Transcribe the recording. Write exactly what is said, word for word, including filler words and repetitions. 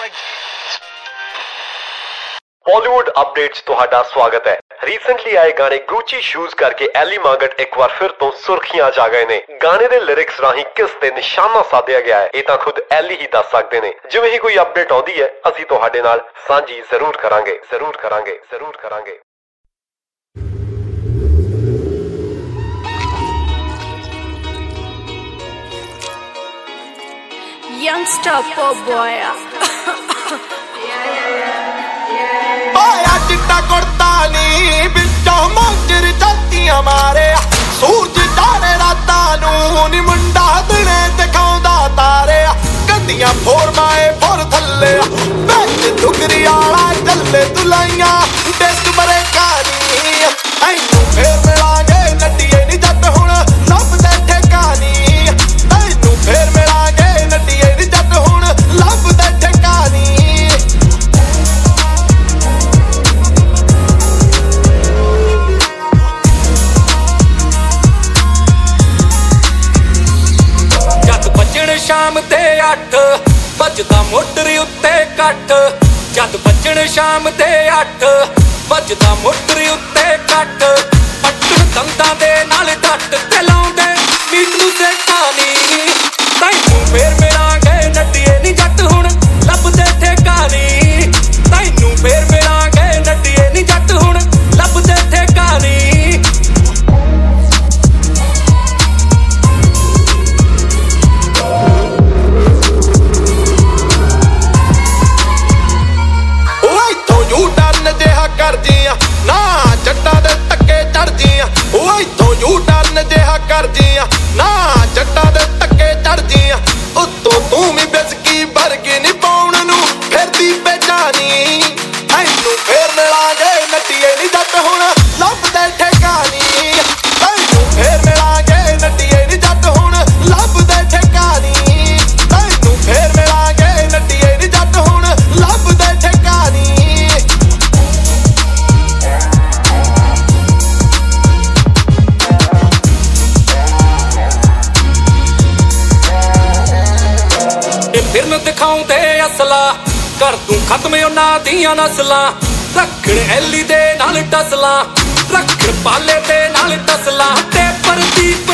Bollywood updates तुहाडा स्वागत है। रीसेंटली आए गाने गुची शूज करके एली मांगट एक बार फिर तो सुर्खियां जा गए ने। गाने दे लिरिक्स राही किस ते निशाना साधिया गया है, ये तां खुद एली ही दस सकदे ने। जिवें ही कोई अपडेट आउंदी है असीं तुहाडे नाल सांझी जरूर करांगे जरूर करांगे जरूर करांगे। Youngster pop boy चिट्टा कुर्ता नी बिचों मोजर जातियां मारे सूरज तारे रातां नूं नी मुंडा दिने दिखाउंदा तारे कंदियां फोर माए फोर थल्ले बिच डुगरी आला चले दुलाइयां डिस्क बरे कहानी तैनूं फेर मिलांगे नड्डिए नी जट हुण लभदे ठिकानी तैनूं फेर मिलांगे नड्डिए नी जट हुण लभदे ठिकानी शाम ते अठ बजदा मोटरी उत्ते कट जद बजण शाम ते अठ बजदा मोटरी उत्ते कट पट्टण दंदां दे नाल डट ते लाउंदे मीट नूं सेठानी तैनूं फेर मिलांगे नड्डिए नी जट हुण लभदे ठिकानी तैनूं फेर मिलांगे नड्डिए नी जट हुण लभदे ठिकानी करदियां ना जट्टां दे धक्के चढ़दियां ओए इत्थों यू टर्न जिहा करदियां ना जट्टां दे धक्के चढ़दियां उत्तों तू भी बिस्की वर्गी नी पाउण नूं फिरदी बेजानी तैनूं फेर मिलांगे नड्डिए नी जट हुण लभदे ठिकानी तैनूं फेर मिलांगे नड्डिए नी जट हुण लभदे ठिकानी तैनूं फेर मिलांगे नड्डिए नी जट हुण लभदे ठिकानी फिल्म दिखाउंदे असला कर दूं खत्म उन्हां दियां नस्लां रखण एली दे नाल टसलां रखण पाले दे नाल टसलां ते परदी